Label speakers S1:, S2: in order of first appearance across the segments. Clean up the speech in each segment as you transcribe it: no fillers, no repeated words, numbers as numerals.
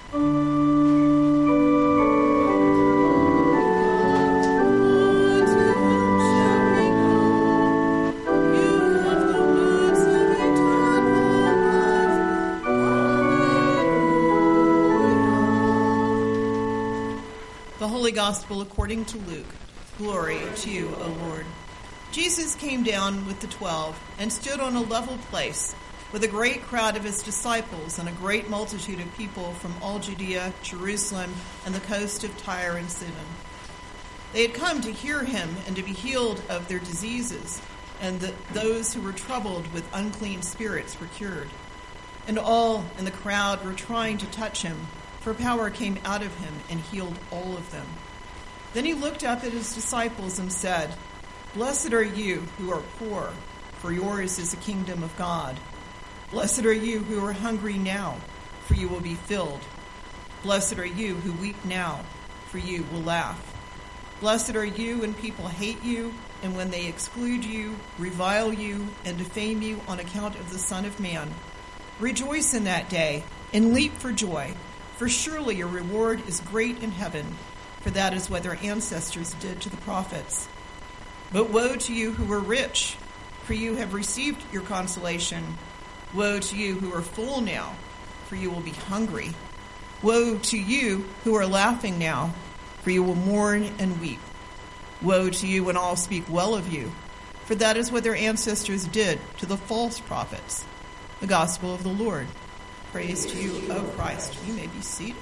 S1: Holy Gospel according to Luke. Glory to you, O Lord. Jesus came down with the 12 and stood on a level place with a great crowd of his disciples and a great multitude of people from all Judea, Jerusalem, and the coast of Tyre and Sidon. They had come to hear him and to be healed of their diseases, and those who were troubled with unclean spirits were cured. And all in the crowd were trying to touch him, for power came out of him and healed all of them. Then he looked up at his disciples and said, "Blessed are you who are poor, for yours is the kingdom of God. Blessed are you who are hungry now, for you will be filled. Blessed are you who weep now, for you will laugh. Blessed are you when people hate you, and when they exclude you, revile you, and defame you on account of the Son of Man. Rejoice in that day, and leap for joy. For surely your reward is great in heaven, for that is what their ancestors did to the prophets. But woe to you who are rich, for you have received your consolation. Woe to you who are full now, for you will be hungry. Woe to you who are laughing now, for you will mourn and weep. Woe to you when all speak well of you, for that is what their ancestors did to the false prophets." The Gospel of the Lord. Praise to you, O Christ. You may be seated.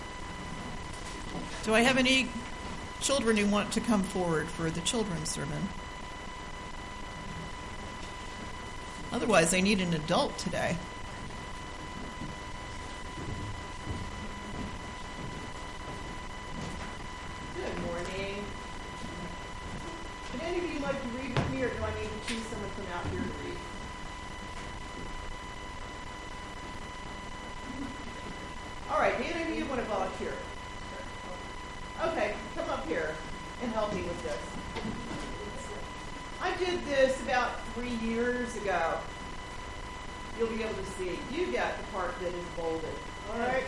S1: Do I have any children who want to come forward for the children's sermon? Otherwise, I need an adult today. Good morning. Would any of you like to read with me, or do I need to choose someone from out here to read? All right, do any of you want to volunteer? Okay, come up here and help me with this. I did this about 3 years ago. You'll be able to see. You got the part that is bolded. All right?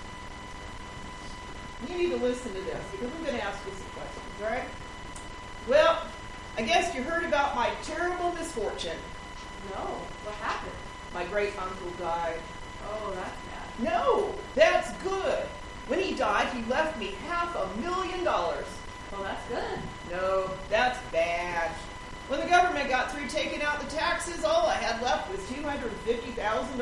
S1: You need to listen to this because I'm going to ask you some questions. All right? Well, I guess you heard about my terrible misfortune.
S2: No. What happened?
S1: My great uncle died.
S2: Oh, that's bad.
S1: No, that's good. When he died, he left me $500,000.
S2: Well, that's good.
S1: No, that's bad. When the government got through taking out the taxes, all I had left was $250,000.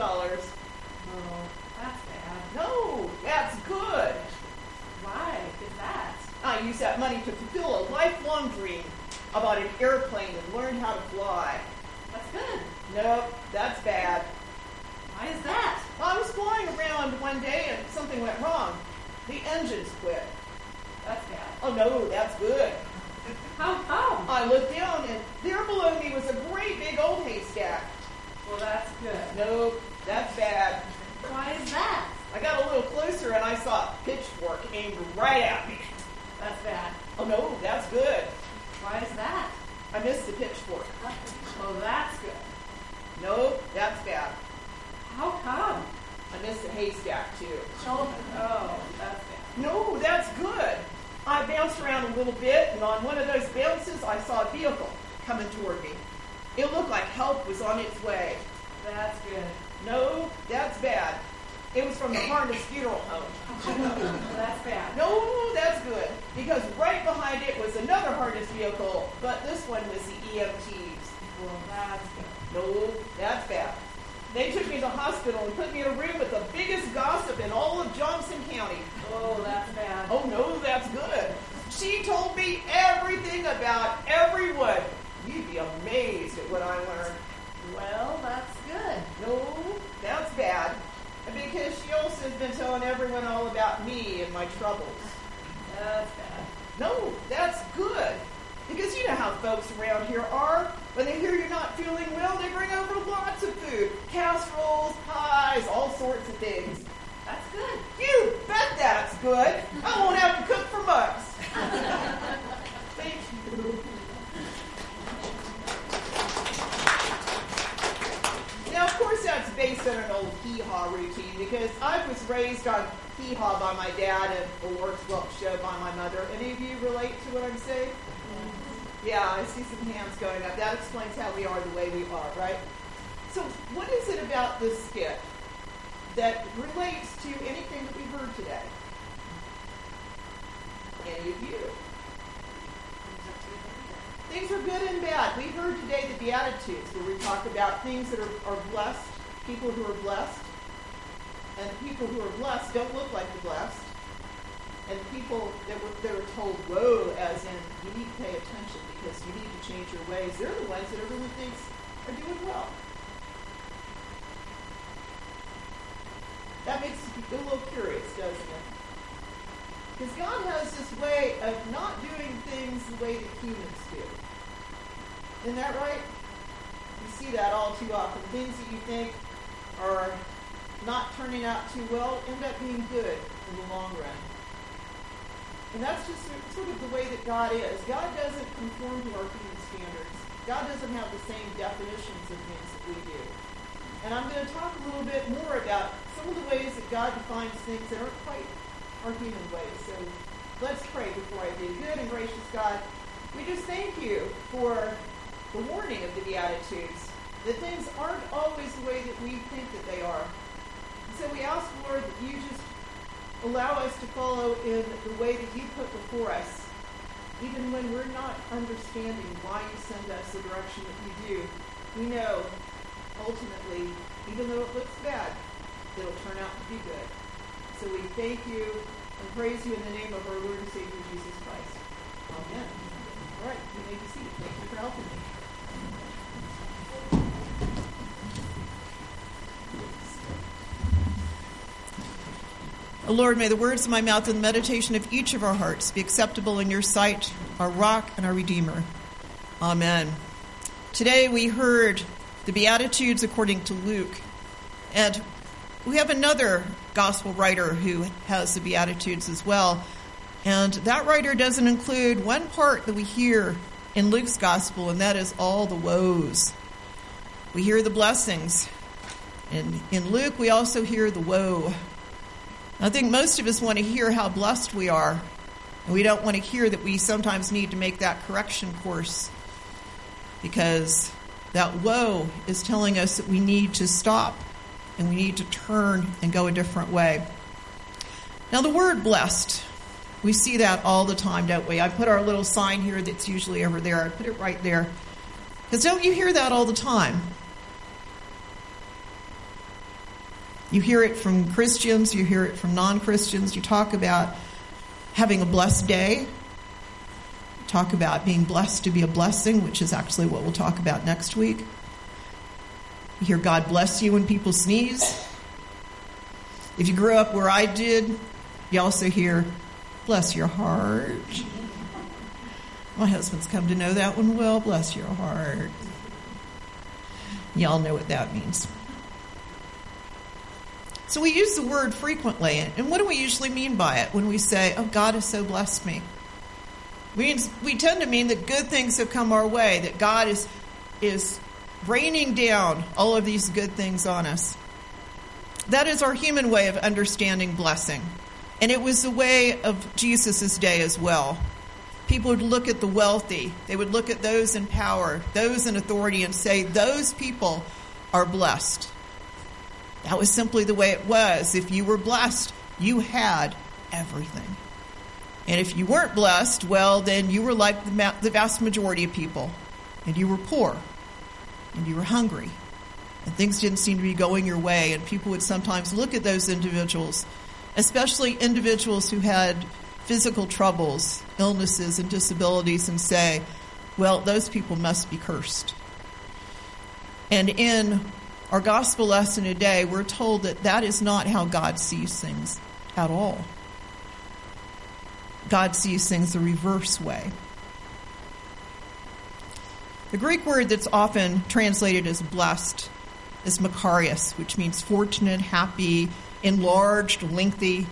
S2: Oh, that's bad.
S1: No, that's good.
S2: Why is that?
S1: I used that money to fulfill a lifelong dream. I bought an airplane and learned how to fly.
S2: That's good.
S1: No, that's bad.
S2: Why is that?
S1: I was flying around one day and something went wrong. The engines quit.
S2: That's bad.
S1: Oh no, that's good.
S2: How come?
S1: I looked down and there below me was a great big old haystack.
S2: Well, that's good.
S1: No, that's bad.
S2: Why is that?
S1: I got a little closer and I saw a pitchfork aimed right at me.
S2: That's bad.
S1: Oh no, that's good.
S2: Why is that?
S1: I missed the pitchfork.
S2: Oh, that's good.
S1: No, that's bad.
S2: How come?
S1: I missed the haystack too.
S2: Oh, that's bad.
S1: No, that's good. I bounced around a little bit, and on one of those bounces, I saw a vehicle coming toward me. It looked like help was on its way.
S2: That's good.
S1: No, that's bad. It was from the Harness Funeral Home.
S2: That's bad.
S1: No, that's good. Because right behind it was another Harness vehicle, but this one was the EMTs.
S2: Well, that's good.
S1: No, that's bad. They took me to the hospital and put me in a room with the biggest gossip in all of Johnson County.
S2: Oh, that's bad.
S1: Oh, no, that's good. She told me everything about everyone. You'd be amazed at what I learned.
S2: Well, that's good.
S1: No, that's bad. Because she also has been telling everyone all about me and my troubles.
S2: That's bad.
S1: No, that's good. Because you know how folks around here are. When they hear you're not feeling well, they bring over lots of food. Casseroles, pies, all sorts of things.
S2: That's good.
S1: You bet that's good. I won't have to cook for months. Thank you. Now, of course, that's based on an old hee-haw routine because I was raised on hee-haw by my dad and a Lord's Welk show by my mother. Any of you relate to what I'm saying? Yeah, I see some hands going up. That explains how we are the way we are, right? So what is it about this skit that relates to anything that we heard today? Any of you? Things are good and bad. We heard today the Beatitudes, where we talk about things that are blessed, people who are blessed, and people who are blessed don't look like the blessed, and people that are told, whoa, as in, you need to pay attention because you need to change your ways. They're the ones that everyone thinks are doing well. That makes us a little curious, doesn't it? Because God has this way of not doing things the way that humans do. Isn't that right? You see that all too often. Things that you think are not turning out too well end up being good in the long run. And that's just sort of the way that God is. God doesn't conform to our human standards. God doesn't have the same definitions of things that we do. And I'm going to talk a little bit more about some of the ways that God defines things that aren't quite our human ways. So let's pray before I do. Good and gracious God, we just thank you for the warning of the Beatitudes, that things aren't always the way that we think that they are. And so we ask, Lord, that you just allow us to follow in the way that you put before us, even when we're not understanding why you send us the direction that you do. We know, ultimately, even though it looks bad, it'll turn out to be good. So we thank you and praise you in the name of our Lord and Savior, Jesus Christ. Amen. All right, you may be seated. Thank you for helping me. O Lord, may the words of my mouth and the meditation of each of our hearts be acceptable in your sight, our rock and our Redeemer. Amen. Today we heard the Beatitudes according to Luke, and we have another gospel writer who has the Beatitudes as well. And that writer doesn't include one part that we hear in Luke's gospel, and that is all the woes. We hear the blessings. And in Luke, we also hear the woe. I think most of us want to hear how blessed we are. And we don't want to hear that we sometimes need to make that correction course. Because that woe is telling us that we need to stop. And we need to turn and go a different way. Now, the word blessed, we see that all the time, don't we? I put our little sign here that's usually over there. I put it right there. Because don't you hear that all the time? You hear it from Christians. You hear it from non-Christians. You talk about having a blessed day. Talk about being blessed to be a blessing, which is actually what we'll talk about next week. You hear God bless you when people sneeze. If you grew up where I did, you also hear, bless your heart. My husband's come to know that one well. Bless your heart. Y'all know what that means. So we use the word frequently. And what do we usually mean by it when we say, oh, God has so blessed me? We tend to mean that good things have come our way, that God is raining down all of these good things on us. That is our human way of understanding blessing. And it was the way of Jesus' day as well. People would look at the wealthy. They would look at those in power, those in authority, and say, those people are blessed. That was simply the way it was. If you were blessed, you had everything. And if you weren't blessed, well, then you were like the vast majority of people. And you were poor. And you were hungry. And things didn't seem to be going your way. And people would sometimes look at those individuals, especially individuals who had physical troubles, illnesses, and disabilities, and say, well, those people must be cursed. And in our gospel lesson today, we're told that that is not how God sees things at all. God sees things the reverse way. The Greek word that's often translated as blessed is makarios, which means fortunate, happy, enlarged, lengthy.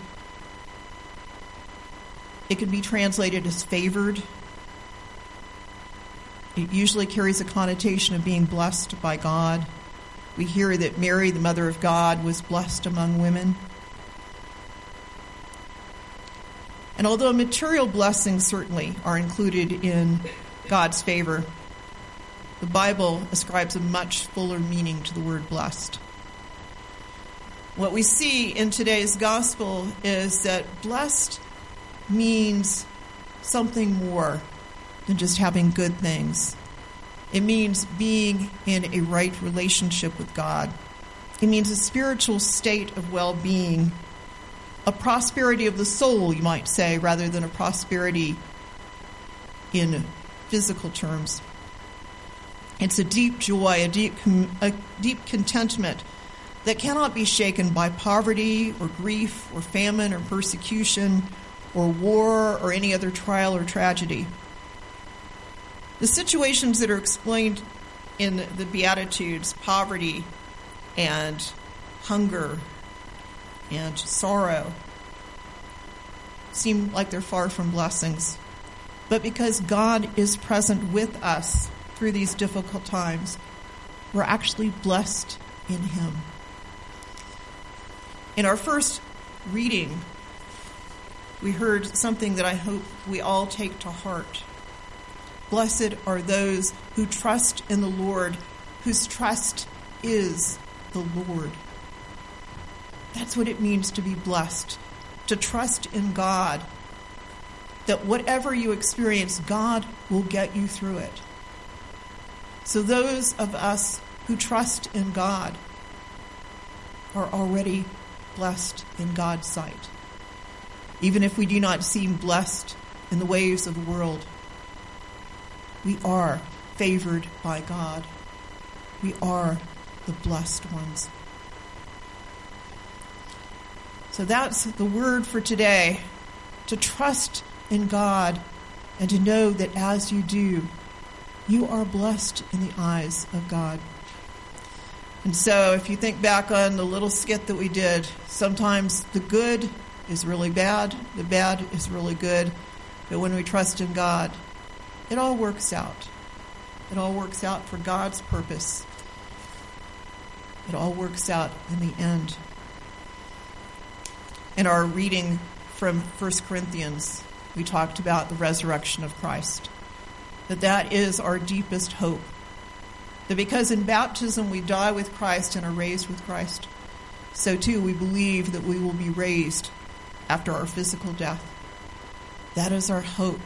S1: It can be translated as favored. It usually carries a connotation of being blessed by God. We hear that Mary, the mother of God, was blessed among women. And although material blessings certainly are included in God's favor, the Bible ascribes a much fuller meaning to the word blessed. What we see in today's gospel is that blessed means something more than just having good things. It means being in a right relationship with God. It means a spiritual state of well-being, a prosperity of the soul, you might say, rather than a prosperity in physical terms. It's a deep joy, a deep contentment that cannot be shaken by poverty or grief or famine or persecution or war or any other trial or tragedy. The situations that are explained in the Beatitudes, poverty and hunger and sorrow, seem like they're far from blessings. But because God is present with us through these difficult times, we're actually blessed in Him. In our first reading, we heard something that I hope we all take to heart. Blessed are those who trust in the Lord, whose trust is the Lord. That's what it means to be blessed, to trust in God, that whatever you experience, God will get you through it. So those of us who trust in God are already blessed in God's sight, even if we do not seem blessed in the ways of the world. We are favored by God. We are the blessed ones. So that's the word for today, to trust in God and to know that as you do, you are blessed in the eyes of God. And so if you think back on the little skit that we did, sometimes the good is really bad, the bad is really good, but when we trust in God, it all works out. It all works out for God's purpose. It all works out in the end. In our reading from 1 Corinthians, we talked about the resurrection of Christ, that is our deepest hope. That because in baptism we die with Christ and are raised with Christ, so too we believe that we will be raised after our physical death. That is our hope.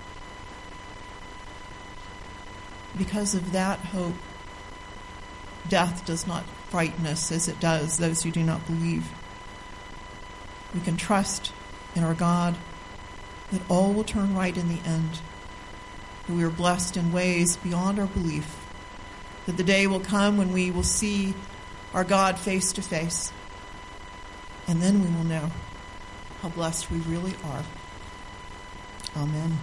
S1: Because of that hope, death does not frighten us as it does those who do not believe. We can trust in our God that all will turn right in the end, that we are blessed in ways beyond our belief, that the day will come when we will see our God face to face, and then we will know how blessed we really are. Amen.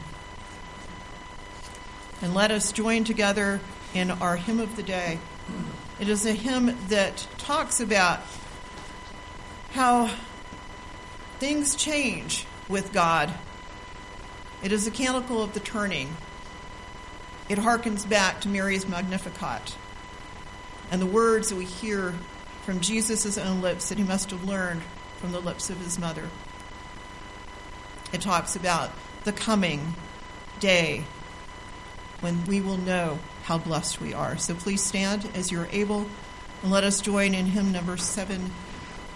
S1: And let us join together in our hymn of the day. It is a hymn that talks about how things change with God. It is a canticle of the turning. It harkens back to Mary's Magnificat and the words that we hear from Jesus' own lips that he must have learned from the lips of his mother. It talks about the coming day when we will know how blessed we are. So please stand as you're able, and let us join in hymn number 7.